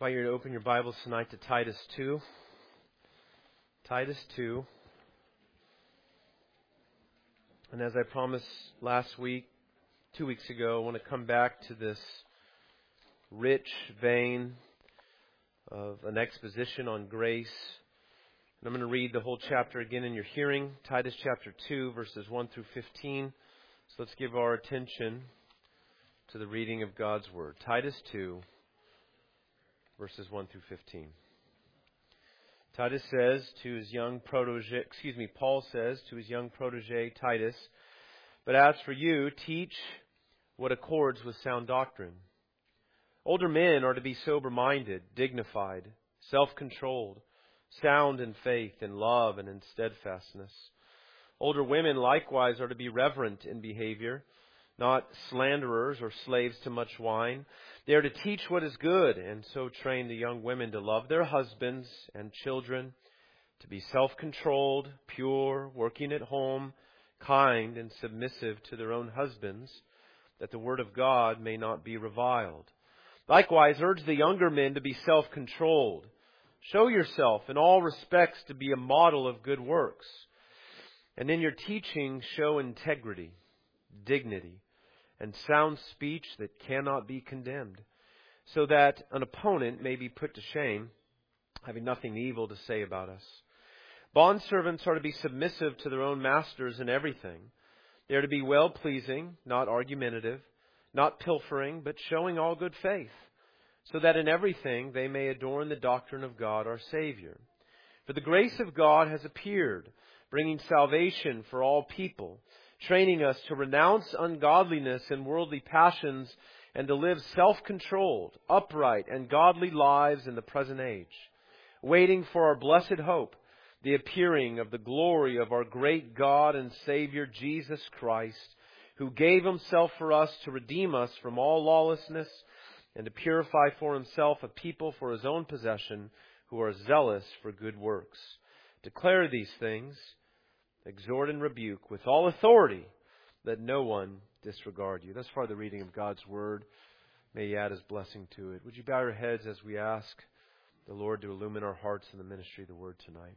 I invite you to open your Bibles tonight to Titus 2. Titus 2. And as I promised last week, 2 weeks ago, I want to come back to this rich vein of an exposition on grace. And I'm going to read the whole chapter again in your hearing. Titus chapter 2, verses 1 through 15. So let's give our attention to the reading of God's Word. Titus 2. Verses 1 through 15. Titus says to his young protege, Paul says to his young protege Titus, "But as for you, teach what accords with sound doctrine. Older men are to be sober-minded, dignified, self-controlled, sound in faith, in love, and in steadfastness. Older women likewise are to be reverent in behavior, not slanderers or slaves to much wine. They are to teach what is good, and so train the young women to love their husbands and children, to be self-controlled, pure, working at home, kind, and submissive to their own husbands, that the word of God may not be reviled. Likewise, urge the younger men to be self-controlled. Show yourself in all respects to be a model of good works. And in your teaching, show integrity, dignity, and sound speech that cannot be condemned, so that an opponent may be put to shame, having nothing evil to say about us. Bondservants are to be submissive to their own masters in everything. They are to be well-pleasing, not argumentative, not pilfering, but showing all good faith, so that in everything they may adorn the doctrine of God our Savior. For the grace of God has appeared, bringing salvation for all people, training us to renounce ungodliness and worldly passions and to live self-controlled, upright, and godly lives in the present age, waiting for our blessed hope, the appearing of the glory of our great God and Savior Jesus Christ, who gave Himself for us to redeem us from all lawlessness and to purify for Himself a people for His own possession who are zealous for good works. Declare these things, exhort and rebuke with all authority, let no one disregard you." Thus far the reading of God's Word. May He add His blessing to it. Would you bow your heads as we ask the Lord to illumine our hearts in the ministry of the Word tonight.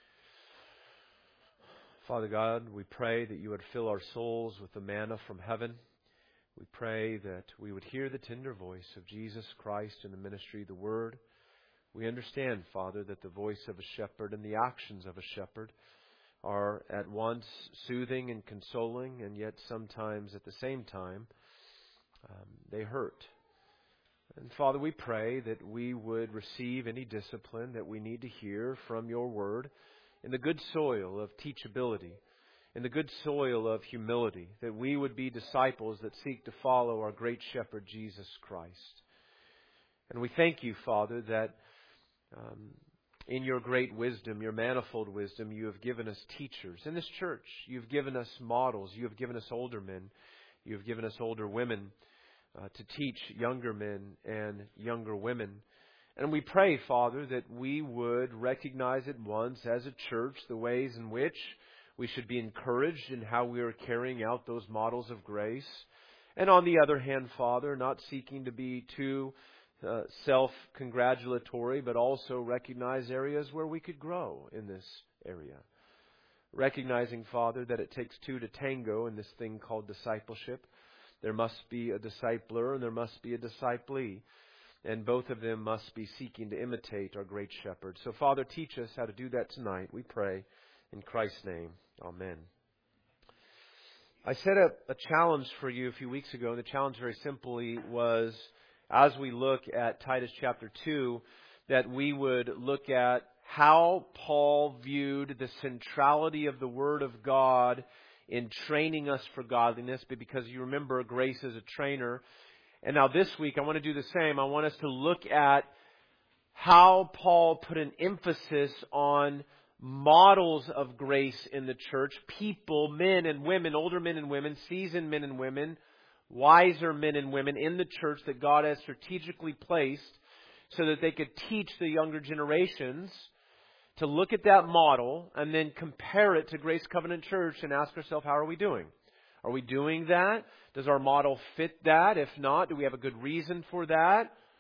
Father God, we pray that You would fill our souls with the manna from heaven. We pray that we would hear the tender voice of Jesus Christ in the ministry of the Word. We understand, Father, that the voice of a shepherd and the actions of a shepherd are at once soothing and consoling, and yet sometimes at the same time they hurt. And Father, we pray that we would receive any discipline that we need to hear from Your Word in the good soil of teachability, in the good soil of humility, that we would be disciples that seek to follow our great shepherd, Jesus Christ. And we thank You, Father, that in Your great wisdom, Your manifold wisdom, You have given us teachers. In this church, You've given us models. You have given us older men. You have given us older women to teach younger men and younger women. And we pray, Father, that we would recognize at once as a church the ways in which we should be encouraged in how we are carrying out those models of grace. And on the other hand, Father, not seeking to be too self-congratulatory, but also recognize areas where we could grow in this area. Recognizing, Father, that it takes two to tango in this thing called discipleship. There must be a discipler and there must be a disciplee. And both of them must be seeking to imitate our great shepherd. So, Father, teach us how to do that tonight, we pray. In Christ's name, amen. I set up a challenge for you a few weeks ago, and the challenge very simply was, as we look at Titus chapter 2, that we would look at how Paul viewed the centrality of the Word of God in training us for godliness. But because you remember, grace is a trainer. And now this week, I want to do the same. I want us to look at how Paul put an emphasis on models of grace in the church. People, men and women, older men and women, seasoned men and women, wiser men and women in the church that God has strategically placed so that they could teach the younger generations to look at that model and then compare it to Grace Covenant Church and ask ourselves, how are we doing? Are we doing that? Does our model fit that? If not, do we have a good reason for that?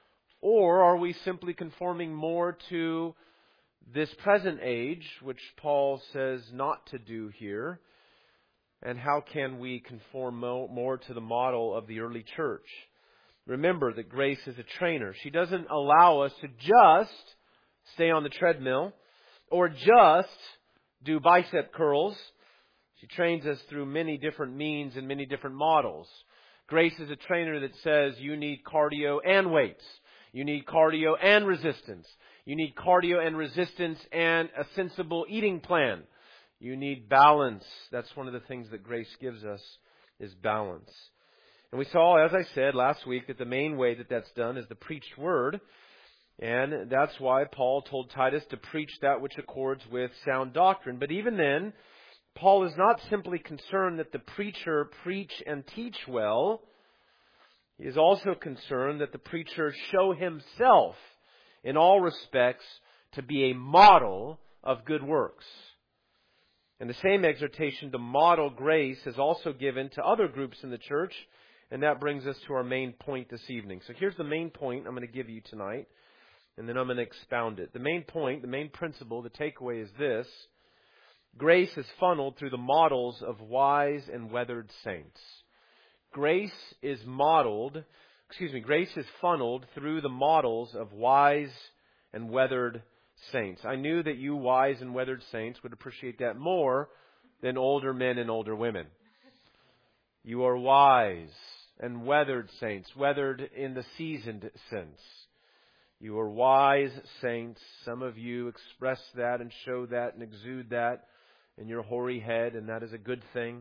Or are we simply conforming more to this present age, which Paul says not to do here? And how can we conform more to the model of the early church? Remember that grace is a trainer. She doesn't allow us to just stay on the treadmill or just do bicep curls. She trains us through many different means and many different models. Grace is a trainer that says you need cardio and weights. You need cardio and resistance. You need cardio and resistance and a sensible eating plan. You need balance. That's one of the things that grace gives us, is balance. And we saw, as I said last week, that the main way that that's done is the preached word. And that's why Paul told Titus to preach that which accords with sound doctrine. But even then, Paul is not simply concerned that the preacher preach and teach well. He is also concerned that the preacher show himself in all respects to be a model of good works. And the same exhortation to model grace is also given to other groups in the church. And that brings us to our main point this evening. So here's the main point I'm going to give you tonight. And then I'm going to expound it. The main point, the main principle, the takeaway is this. Grace is funneled through the models of wise and weathered saints. Grace is funneled through the models of wise and weathered saints. I knew that you wise and weathered saints would appreciate that more than older men and older women. You are wise and weathered saints, weathered in the seasoned sense. You are wise saints. Some of you express that and show that and exude that in your hoary head, and that is a good thing.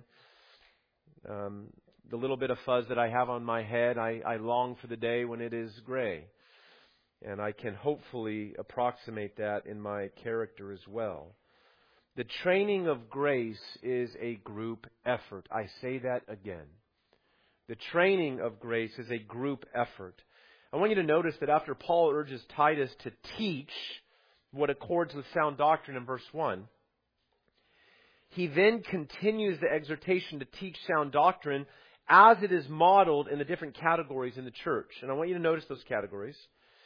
The little bit of fuzz that I have on my head, I long for the day when it is gray. And I can hopefully approximate that in my character as well. The training of grace is a group effort. I say that again. The training of grace is a group effort. I want you to notice that after Paul urges Titus to teach what accords with sound doctrine in verse 1, he then continues the exhortation to teach sound doctrine as it is modeled in the different categories in the church. And I want you to notice those categories.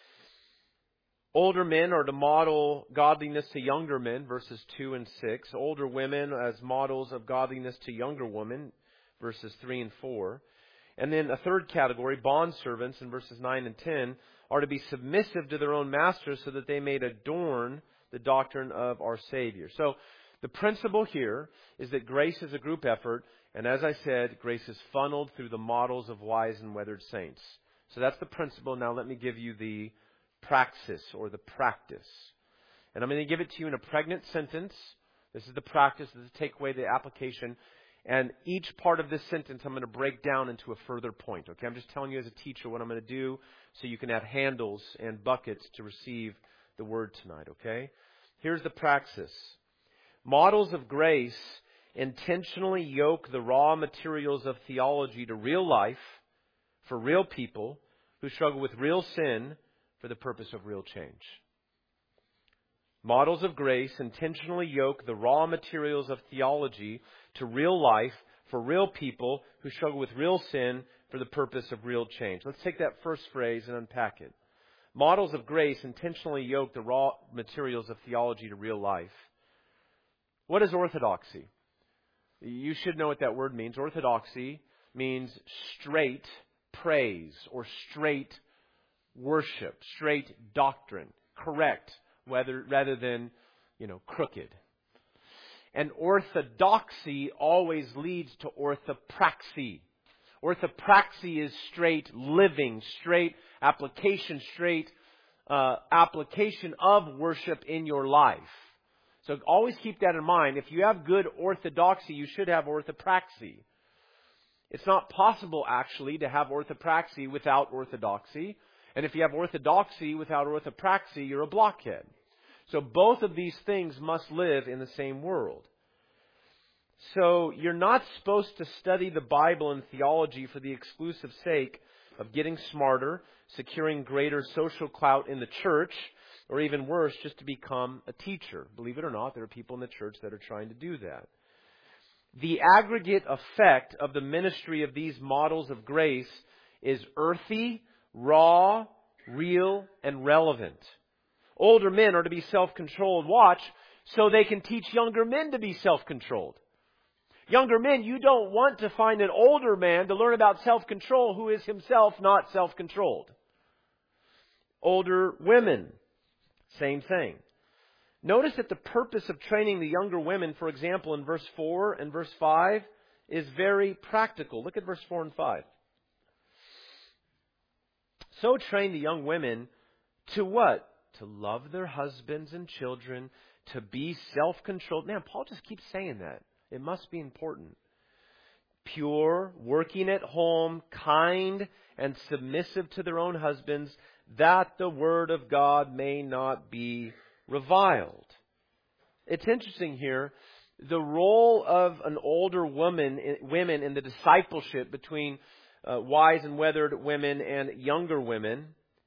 Older men are to model godliness to younger men, verses 2 and 6. Older women as models of godliness to younger women, verses 3 and 4. And then a third category, bondservants, in verses 9 and 10, are to be submissive to their own masters so that they may adorn the doctrine of our Savior. So the principle here is that grace is a group effort, and as I said, grace is funneled through the models of wise and weathered saints. So that's the principle. Now let me give you the praxis, or the practice. And I'm going to give it to you in a pregnant sentence. This is the practice, this is the takeaway, the application. And each part of this sentence I'm going to break down into a further point. Okay, I'm just telling you as a teacher what I'm going to do so you can have handles and buckets to receive the word tonight. Okay, here's the praxis. Models of grace intentionally yoke the raw materials of theology to real life for real people who struggle with real sin for the purpose of real change. Models of grace intentionally yoke the raw materials of theology to real life for real people who struggle with real sin for the purpose of real change. Let's take that first phrase and unpack it. Models of grace intentionally yoke the raw materials of theology to real life. What is orthodoxy? You should know what that word means. Orthodoxy means straight praise or straight worship, straight doctrine, correct, rather than, crooked. And orthodoxy always leads to orthopraxy. Orthopraxy is straight living, straight application, straight application of worship in your life. So always keep that in mind. If you have good orthodoxy, you should have orthopraxy. It's not possible, actually, to have orthopraxy without orthodoxy. And if you have orthodoxy without orthopraxy, you're a blockhead. So both of these things must live in the same world. So you're not supposed to study the Bible and theology for the exclusive sake of getting smarter, securing greater social clout in the church, or even worse, just to become a teacher. Believe it or not, there are people in the church that are trying to do that. The aggregate effect of the ministry of these models of grace is earthy, raw, real and relevant. Older men are to be self-controlled. Watch, so they can teach younger men to be self-controlled. Younger men, you don't want to find an older man to learn about self-control who is himself not self-controlled. Older women, same thing. Notice that the purpose of training the younger women, for example, in verse 4 and verse 5, is very practical. Look at verse 4 and 5. So train the young women to what? To love their husbands and children, to be self-controlled. Man, Paul just keeps saying that. It must be important. Pure, working at home, kind, and submissive to their own husbands, that the word of God may not be reviled. It's interesting here. The role of an older women in the discipleship between wise and weathered women and younger women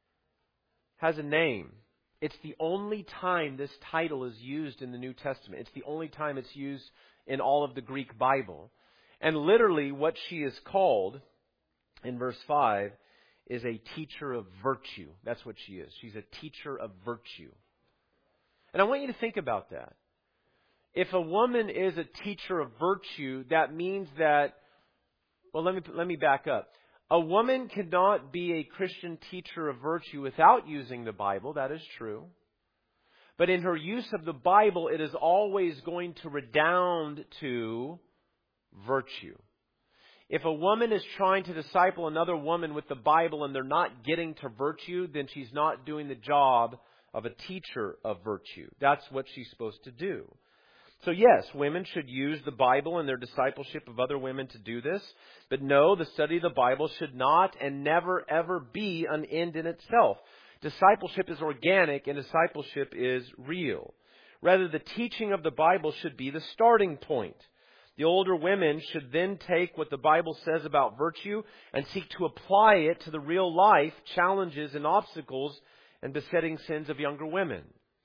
has a name. It's the only time this title is used in the New Testament. It's the only time it's used in all of the Greek Bible. And literally what she is called in verse 5 is a teacher of virtue. That's what she is. She's a teacher of virtue. And I want you to think about that. If a woman is a teacher of virtue, that means that, well, let me back up. A woman cannot be a Christian teacher of virtue without using the Bible. That is true. But in her use of the Bible, it is always going to redound to virtue. If a woman is trying to disciple another woman with the Bible and they're not getting to virtue, then she's not doing the job of a teacher of virtue. That's what she's supposed to do. So yes, women should use the Bible in their discipleship of other women to do this. But no, the study of the Bible should not and never ever be an end in itself. Discipleship is organic and discipleship is real. Rather, the teaching of the Bible should be the starting point. The older women should then take what the Bible says about virtue and seek to apply it to the real life challenges and obstacles and besetting sins of younger women.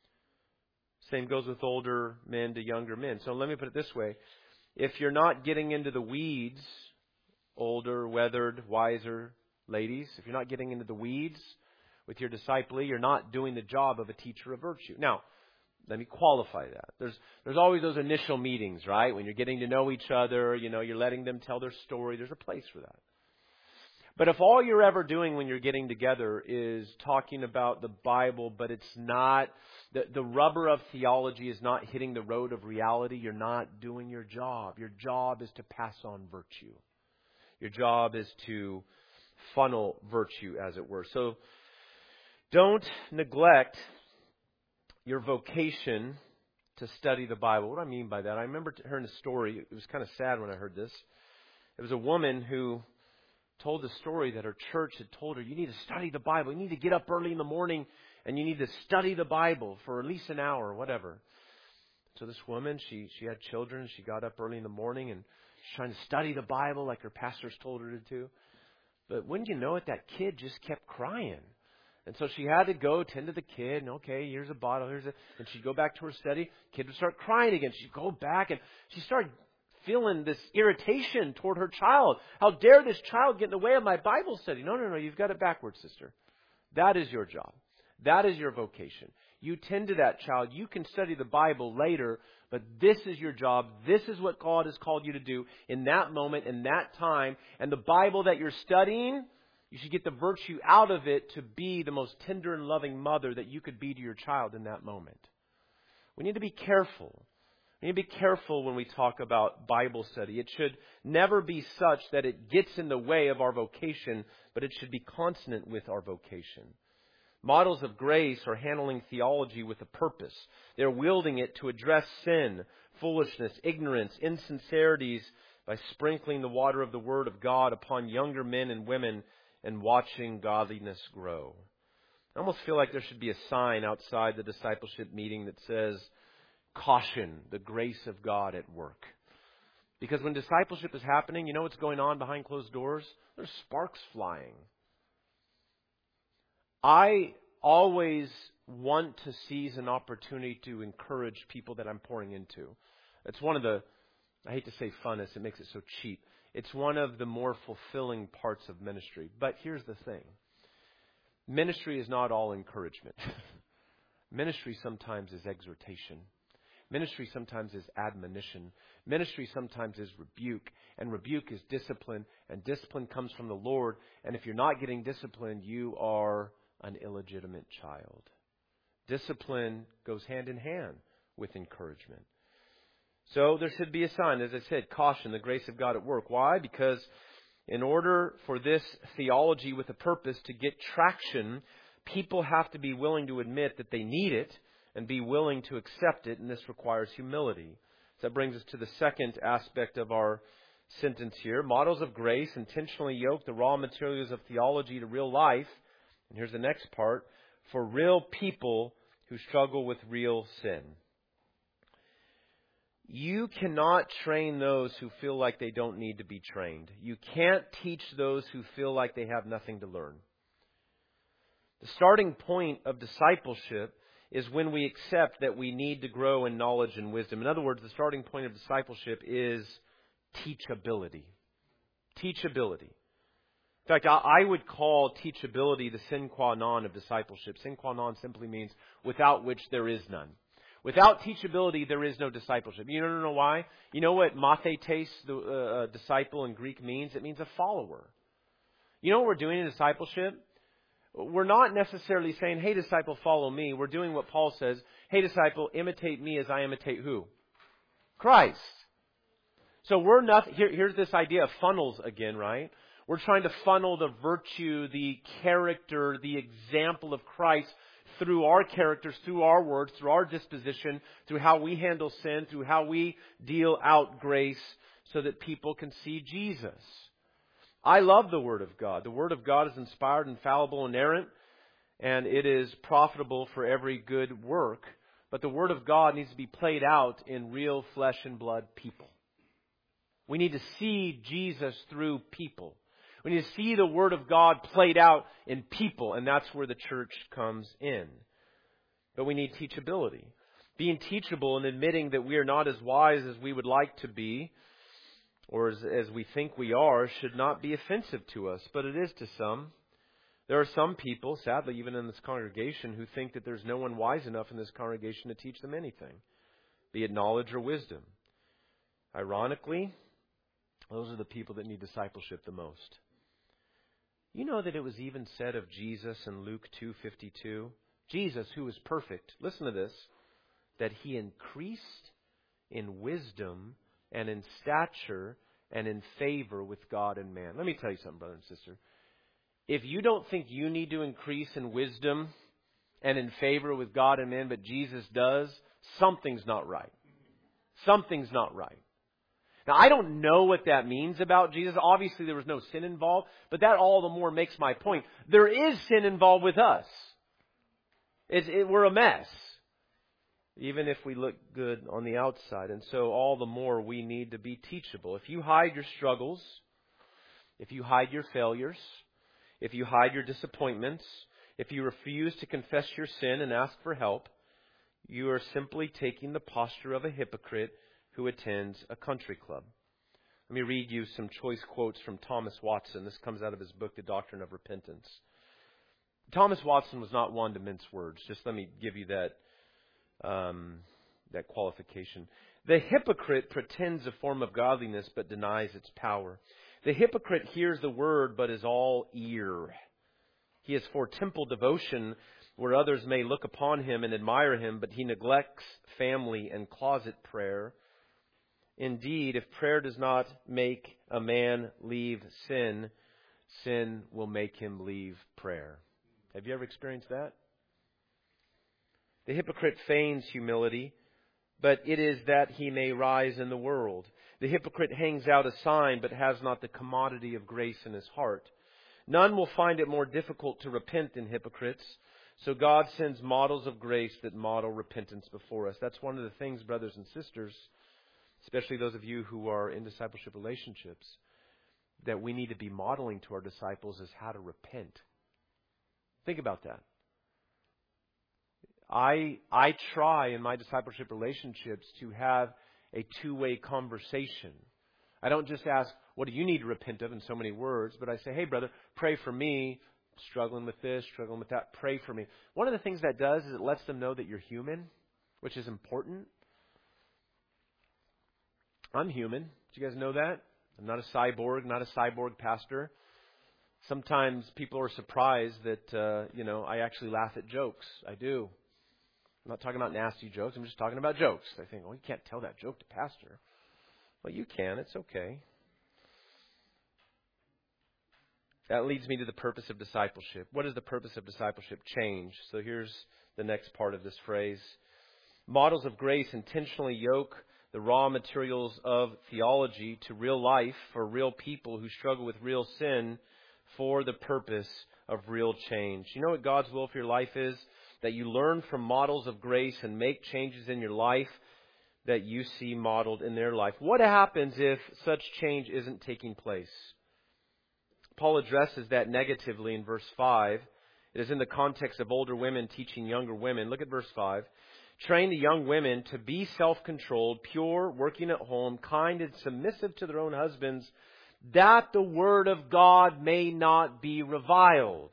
Same goes with older men to younger men. So let me put it this way. If you're not getting into the weeds, older, weathered, wiser ladies, if you're not getting into the weeds with your discipling, you're not doing the job of a teacher of virtue. Now, let me qualify that. There's always those initial meetings, right? When you're getting to know each other, you're letting them tell their story. There's a place for that. But if all you're ever doing when you're getting together is talking about the Bible, but it's not, the rubber of theology is not hitting the road of reality, you're not doing your job. Your job is to pass on virtue. Your job is to funnel virtue, as it were. So don't neglect your vocation to study the Bible. What do I mean by that? I remember hearing a story. It was kind of sad when I heard this. It was a woman who told the story that her church had told her, you need to study the Bible. You need to get up early in the morning and you need to study the Bible for at least an hour or whatever. So this woman, she had children. She got up early in the morning and she's trying to study the Bible like her pastors told her to. But wouldn't you know it, that kid just kept crying. And so she had to go tend to the kid. And okay, here's a bottle. And she'd go back to her study. Kid would start crying again. She'd go back and she started feeling this irritation toward her child. How dare this child get in the way of my Bible study? No, you've got it backwards, sister. That is your job. That is your vocation. You tend to that child. You can study the Bible later, but this is your job. This is what God has called you to do in that moment, in that time. And the Bible that you're studying, you should get the virtue out of it to be the most tender and loving mother that you could be to your child in that moment. We need to be careful. We need to be careful when we talk about Bible study. It should never be such that it gets in the way of our vocation, but it should be consonant with our vocation. Models of grace are handling theology with a purpose. They're wielding it to address sin, foolishness, ignorance, insincerities by sprinkling the water of the Word of God upon younger men and women and watching godliness grow. I almost feel like there should be a sign outside the discipleship meeting that says, caution, the grace of God at work. Because when discipleship is happening, you know what's going on behind closed doors? There's sparks flying. I always want to seize an opportunity to encourage people that I'm pouring into. It's one of the, I hate to say funnest, it makes it so cheap. It's one of the more fulfilling parts of ministry. But here's the thing. Ministry is not all encouragement. Ministry sometimes is exhortation. Ministry sometimes is admonition. Ministry sometimes is rebuke. And rebuke is discipline. And discipline comes from the Lord. And if you're not getting disciplined, you are an illegitimate child. Discipline goes hand in hand with encouragement. So there should be a sign, as I said, caution, the grace of God at work. Why? Because in order for this theology with a purpose to get traction, people have to be willing to admit that they need it and be willing to accept it, and this requires humility. So that brings us to the second aspect of our sentence here. Models of grace intentionally yoke the raw materials of theology to real life. And here's the next part. For real people who struggle with real sin. You cannot train those who feel like they don't need to be trained. You can't teach those who feel like they have nothing to learn. The starting point of discipleship is when we accept that we need to grow in knowledge and wisdom. In other words, the starting point of discipleship is teachability. Teachability. In fact, I would call teachability the sine qua non of discipleship. Sine qua non simply means without which there is none. Without teachability, there is no discipleship. You don't know why? You know what mathetes, the disciple in Greek means? It means a follower. You know what we're doing in discipleship? We're not necessarily saying, hey, disciple, follow me. We're doing what Paul says. Hey, disciple, imitate me as I imitate who? Christ. So we're not, here's this idea of funnels again, right? We're trying to funnel the virtue, the character, the example of Christ through our characters, through our words, through our disposition, through how we handle sin, through how we deal out grace so that people can see Jesus. I love the Word of God. The Word of God is inspired, infallible, inerrant, and it is profitable for every good work. But the Word of God needs to be played out in real flesh and blood people. We need to see Jesus through people. We need to see the Word of God played out in people, and that's where the church comes in. But we need teachability. Being teachable and admitting that we are not as wise as we would like to be, or as we think we are, should not be offensive to us, but it is to some. There are some people, sadly, even in this congregation, who think that there's no one wise enough in this congregation to teach them anything, be it knowledge or wisdom. Ironically, those are the people that need discipleship the most. You know that it was even said of Jesus in Luke 2:52, Jesus, who is perfect, listen to this, that He increased in wisdom and in stature and in favor with God and man. Let me tell you something, brother and sister. If you don't think you need to increase in wisdom and in favor with God and man, but Jesus does, something's not right. Something's not right. Now, I don't know what that means about Jesus. Obviously, there was no sin involved, but that all the more makes my point. There is sin involved with us. We're a mess, even if we look good on the outside. And so all the more we need to be teachable. If you hide your struggles, if you hide your failures, if you hide your disappointments, if you refuse to confess your sin and ask for help, you are simply taking the posture of a hypocrite who attends a country club. Let me read you some choice quotes from Thomas Watson. This comes out of his book, The Doctrine of Repentance. Thomas Watson was not one to mince words. Just let me give you that qualification. The hypocrite pretends a form of godliness but denies its power. The hypocrite hears the word but is all ear. He is for temple devotion where others may look upon him and admire him, but he neglects family and closet prayer. Indeed, if prayer does not make a man leave sin, sin will make him leave prayer. Have you ever experienced that? The hypocrite feigns humility, but it is that he may rise in the world. The hypocrite hangs out a sign, but has not the commodity of grace in his heart. None will find it more difficult to repent than hypocrites. So God sends models of grace that model repentance before us. That's one of the things, brothers and sisters, especially those of you who are in discipleship relationships, that we need to be modeling to our disciples is how to repent. Think about that. I try in my discipleship relationships to have a two-way conversation. I don't just ask, what do you need to repent of in so many words, but I say, hey, brother, pray for me struggling with this, struggling with that, pray for me. One of the things that does is it lets them know that you're human, which is important. I'm human. Do you guys know that? I'm not a cyborg, not a cyborg pastor. Sometimes people are surprised that, I actually laugh at jokes. I do. I'm not talking about nasty jokes. I'm just talking about jokes. I think, you can't tell that joke to pastor. Well, you can. It's okay. That leads me to the purpose of discipleship. What is the purpose of discipleship? Change. So here's the next part of this phrase. Models of grace intentionally yoke the raw materials of theology to real life for real people who struggle with real sin for the purpose of real change. You know what God's will for your life is? That you learn from models of grace and make changes in your life that you see modeled in their life. What happens if such change isn't taking place? Paul addresses that negatively in verse 5. It is in the context of older women teaching younger women. Look at verse 5. Train the young women to be self-controlled, pure, working at home, kind and submissive to their own husbands, that the word of God may not be reviled.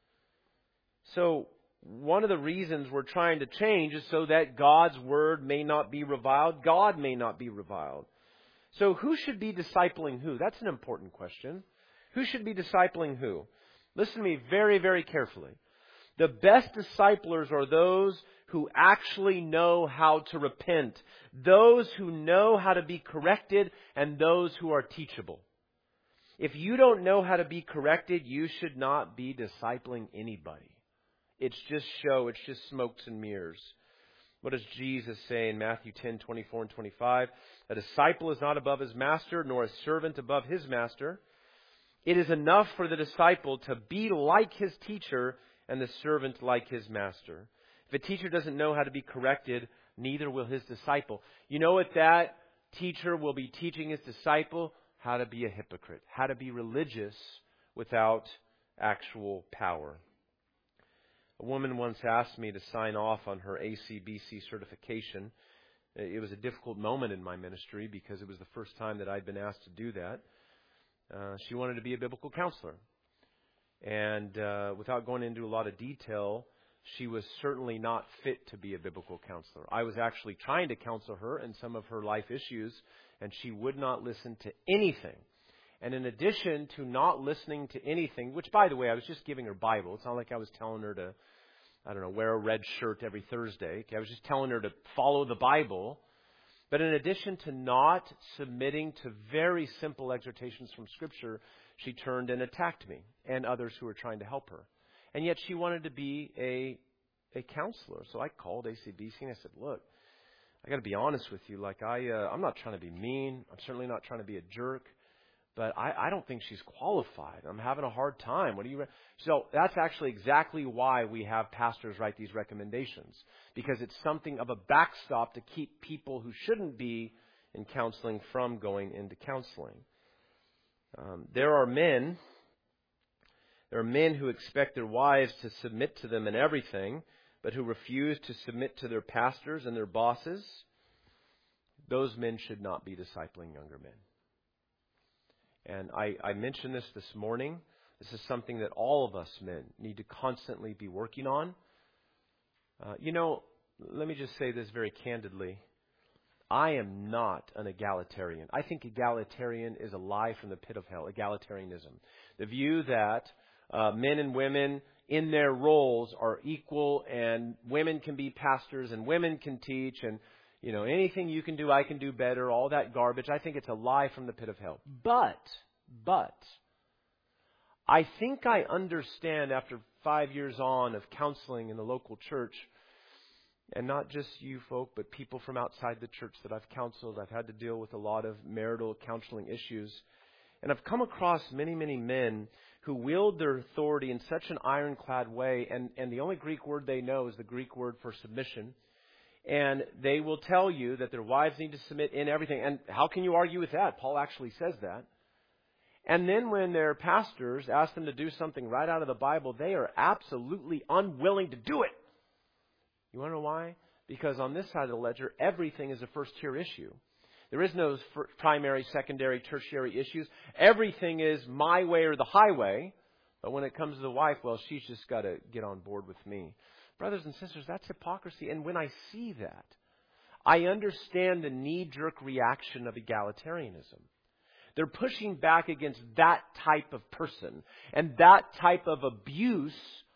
So, one of the reasons we're trying to change is so that God's word may not be reviled, God may not be reviled. So, who should be discipling who? That's an important question. Who should be discipling who? Listen to me very, very carefully. The best disciplers are those who actually know how to repent, those who know how to be corrected, and those who are teachable. If you don't know how to be corrected, you should not be discipling anybody. It's just show, it's just smokes and mirrors. What does Jesus say in Matthew 10:24 and 25? A disciple is not above his master, nor a servant above his master. It is enough for the disciple to be like his teacher and the servant like his master. If a teacher doesn't know how to be corrected, neither will his disciple. You know what that teacher will be teaching his disciple? How to be a hypocrite, how to be religious without actual power. A woman once asked me to sign off on her ACBC certification. It was a difficult moment in my ministry because it was the first time that I'd been asked to do that. She wanted to be a biblical counselor. And without going into a lot of detail, she was certainly not fit to be a biblical counselor. I was actually trying to counsel her in some of her life issues, and she would not listen to anything. And in addition to not listening to anything, which, by the way, I was just giving her Bible. It's not like I was telling her to, wear a red shirt every Thursday. Okay? I was just telling her to follow the Bible. But in addition to not submitting to very simple exhortations from Scripture, she turned and attacked me and others who were trying to help her. And yet she wanted to be a counselor. So I called ACBC and I said, look, I got to be honest with you. I'm not trying to be mean. I'm certainly not trying to be a jerk. But I don't think she's qualified. I'm having a hard time. So that's actually exactly why we have pastors write these recommendations. Because it's something of a backstop to keep people who shouldn't be in counseling from going into counseling. There are men who expect their wives to submit to them in everything, but who refuse to submit to their pastors and their bosses. Those men should not be discipling younger men. And I mentioned this morning. This is something that all of us men need to constantly be working on. Let me just say this very candidly. I am not an egalitarian. I think egalitarian is a lie from the pit of hell, egalitarianism. The view that men and women in their roles are equal and women can be pastors and women can teach and anything you can do, I can do better, all that garbage. I think it's a lie from the pit of hell. But, I think I understand after 5 years on of counseling in the local church, and not just you folk, but people from outside the church that I've counseled. I've had to deal with a lot of marital counseling issues. And I've come across many, many men who wield their authority in such an ironclad way, and the only Greek word they know is the Greek word for submission. And they will tell you that their wives need to submit in everything. And how can you argue with that? Paul actually says that. And then when their pastors ask them to do something right out of the Bible, they are absolutely unwilling to do it. You want to know why? Because on this side of the ledger, everything is a first-tier issue. There is no primary, secondary, tertiary issues. Everything is my way or the highway. But when it comes to the wife, well, she's just got to get on board with me. Brothers and sisters, that's hypocrisy. And when I see that, I understand the knee-jerk reaction of egalitarianism. They're pushing back against that type of person and that type of abuse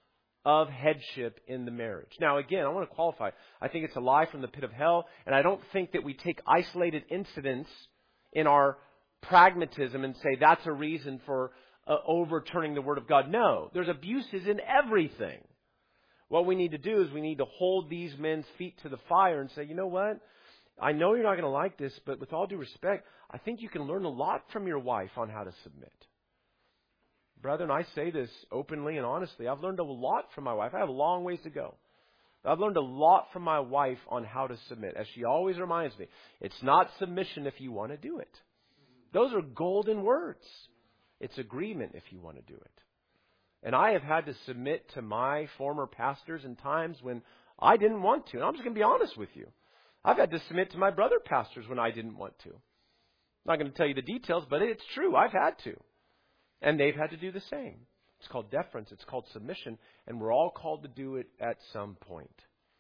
of headship in the marriage. Now, again, I want to qualify. I think it's a lie from the pit of hell, and I don't think that we take isolated incidents in our pragmatism and say that's a reason for overturning the Word of God. No, there's abuses in everything. What we need to do is we need to hold these men's feet to the fire and say, you know what? I know you're not going to like this, but with all due respect, I think you can learn a lot from your wife on how to submit. Brethren, I say this openly and honestly. I've learned a lot from my wife. I have a long ways to go. I've learned a lot from my wife on how to submit. As she always reminds me, it's not submission if you want to do it. Those are golden words. It's agreement if you want to do it. And I have had to submit to my former pastors in times when I didn't want to. And I'm just going to be honest with you. I've had to submit to my brother pastors when I didn't want to. I'm not going to tell you the details, but it's true. I've had to. And they've had to do the same. It's called deference. It's called submission. And we're all called to do it at some point.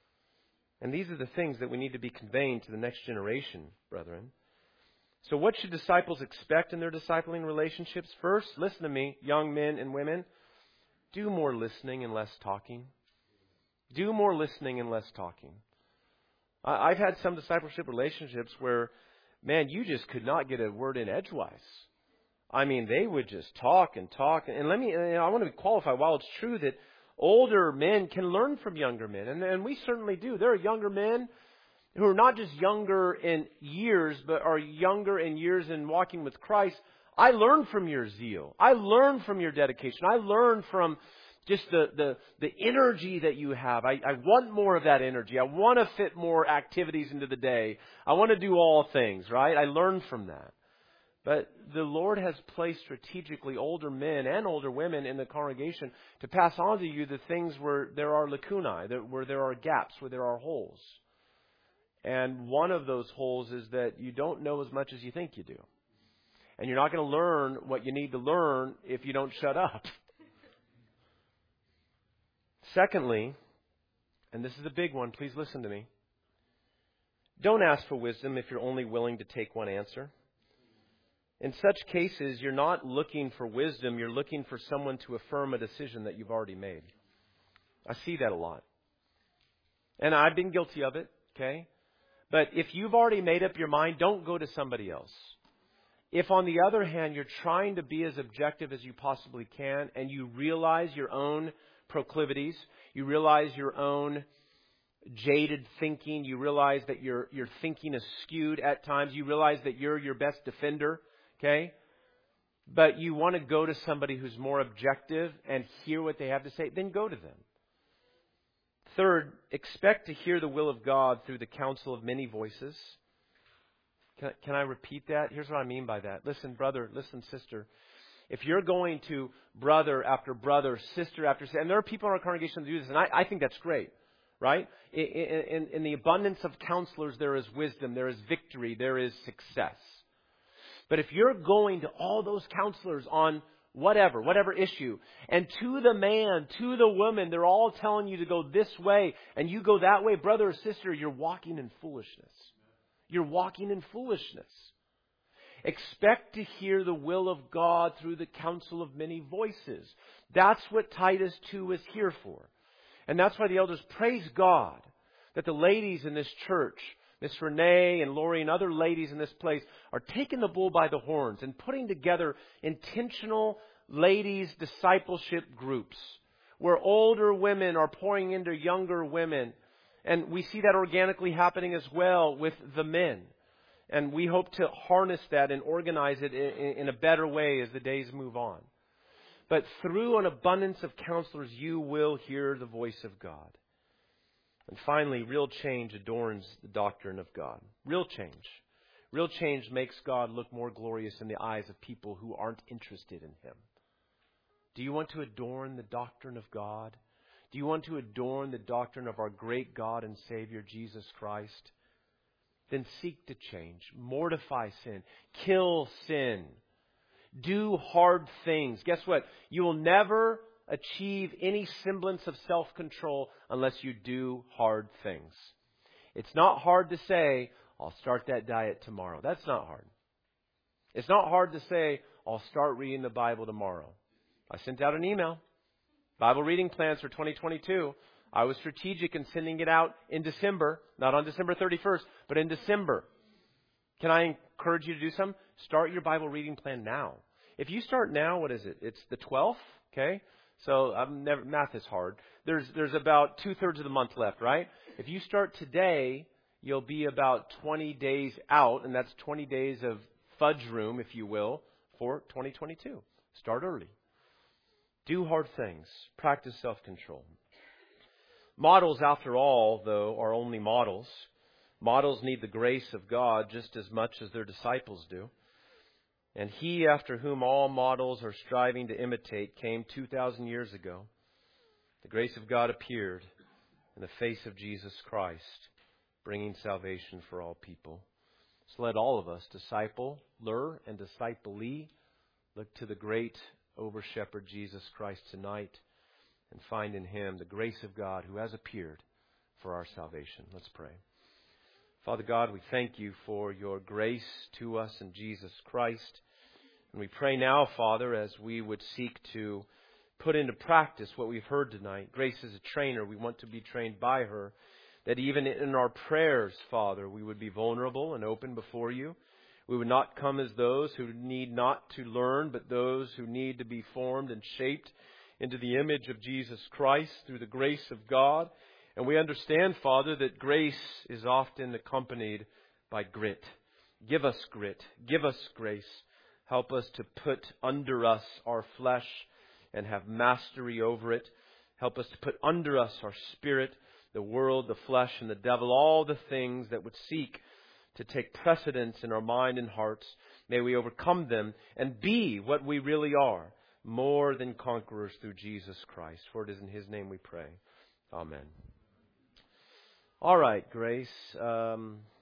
And these are the things that we need to be conveying to the next generation, brethren. So what should disciples expect in their discipling relationships? First, listen to me, young men and women. Do more listening and less talking. Do more listening and less talking. I've had some discipleship relationships where, man, you just could not get a word in edgewise. I mean, they would just talk and talk. And I want to qualify, while it's true that older men can learn from younger men, and we certainly do. There are younger men who are not just younger in years, but are younger in years in walking with Christ. I learn from your zeal. I learn from your dedication. I learn from just the energy that you have. I want more of that energy. I want to fit more activities into the day. I want to do all things, right? I learn from that. But the Lord has placed strategically older men and older women in the congregation to pass on to you the things where there are lacunae, where there are gaps, where there are holes. And one of those holes is that you don't know as much as you think you do. And you're not going to learn what you need to learn if you don't shut up. Secondly, and this is a big one, please listen to me. Don't ask for wisdom if you're only willing to take one answer. In such cases, you're not looking for wisdom, you're looking for someone to affirm a decision that you've already made. I see that a lot. And I've been guilty of it, okay? But if you've already made up your mind, don't go to somebody else. If, on the other hand, you're trying to be as objective as you possibly can, and you realize your own proclivities, you realize your own jaded thinking, you realize that your thinking is skewed at times, you realize that you're your best defender, okay? But you want to go to somebody who's more objective and hear what they have to say, then go to them. Third, expect to hear the will of God through the counsel of many voices. Can I repeat that? Here's what I mean by that. Listen, brother, listen, sister. If you're going to brother after brother, sister after sister, and there are people in our congregation that do this, and I think that's great, right? In the abundance of counselors, there is wisdom, there is victory, there is success. But if you're going to all those counselors on whatever issue, and to the man, to the woman, they're all telling you to go this way, and you go that way, brother or sister, you're walking in foolishness. You're walking in foolishness. Expect to hear the will of God through the counsel of many voices. That's what Titus 2 is here for. And that's why the elders praise God that the ladies in this church, Miss Renee and Lori and other ladies in this place, are taking the bull by the horns and putting together intentional ladies' discipleship groups where older women are pouring into younger women. And we see that organically happening as well with the men. And we hope to harness that and organize it in a better way as the days move on. But through an abundance of counselors, you will hear the voice of God. And finally, real change adorns the doctrine of God. Real change. Real change makes God look more glorious in the eyes of people who aren't interested in Him. Do you want to adorn the doctrine of God? Do you want to adorn the doctrine of our great God and Savior, Jesus Christ? Then seek to change. Mortify sin. Kill sin. Do hard things. Guess what? You will never achieve any semblance of self-control unless you do hard things. It's not hard to say, I'll start that diet tomorrow. That's not hard. It's not hard to say, I'll start reading the Bible tomorrow. I sent out an email. Bible reading plans for 2022. I was strategic in sending it out in December, not on December 31st, but in December. Can I encourage you to do something? Start your Bible reading plan now. If you start now, what is it? It's the 12th, okay? So math is hard. There's about 2/3 of the month left, right? If you start today, you'll be about 20 days out, and that's 20 days of fudge room, if you will, for 2022. Start early. Do hard things. Practice self-control. Models, after all, though, are only models. Models need the grace of God just as much as their disciples do. And He, after whom all models are striving to imitate, came 2,000 years ago. The grace of God appeared in the face of Jesus Christ, bringing salvation for all people. So let all of us disciple, lure, and disciple-lee look to the great over-shepherd Jesus Christ tonight and find in Him the grace of God who has appeared for our salvation. Let's pray. Father God, we thank You for Your grace to us in Jesus Christ. And we pray now, Father, as we would seek to put into practice what we've heard tonight. Grace is a trainer. We want to be trained by her. That even in our prayers, Father, we would be vulnerable and open before You. We would not come as those who need not to learn, but those who need to be formed and shaped into the image of Jesus Christ through the grace of God. And we understand, Father, that grace is often accompanied by grit. Give us grit. Give us grace. Help us to put under us our flesh and have mastery over it. Help us to put under us our spirit, the world, the flesh, and the devil, all the things that would seek to take precedence in our mind and hearts. May we overcome them and be what we really are, more than conquerors through Jesus Christ. For it is in His name we pray. Amen. All right, Grace.